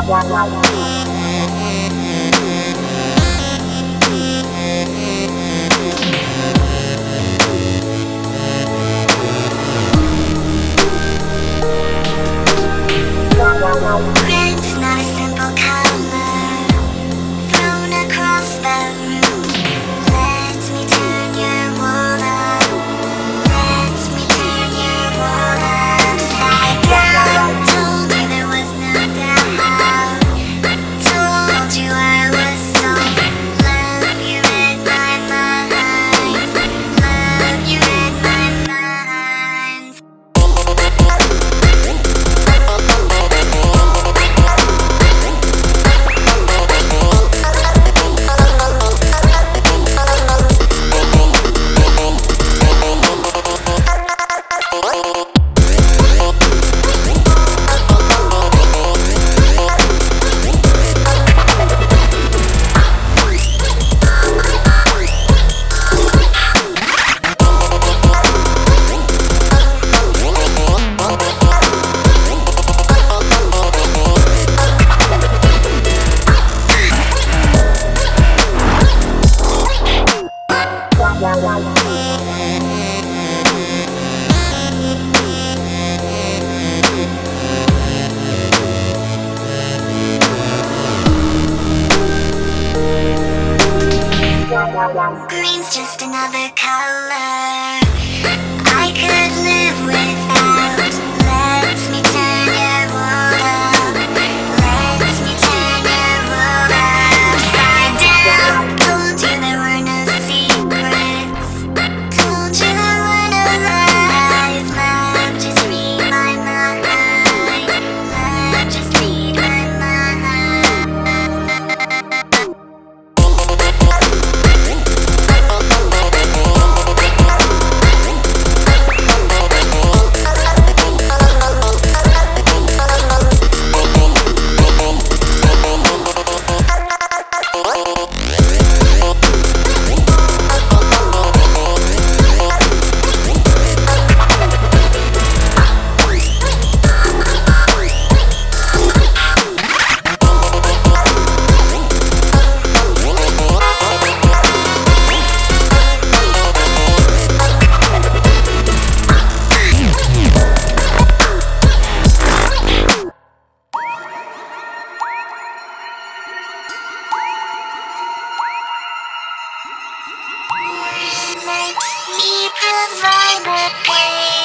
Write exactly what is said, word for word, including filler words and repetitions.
Green's not a simple color thrown across the room. Let me turn your world up. Let me turn your world upside down. Told you there was no doubt. Told you I was so love you read my mind. Love you read my mind. Green's just another color I could live without. Let me turn your world up. Let me turn your world upside down. Told you there were no secrets. Told you there were no lies. Love, just read my mind. Love, just read my mind. Make me provide the pain.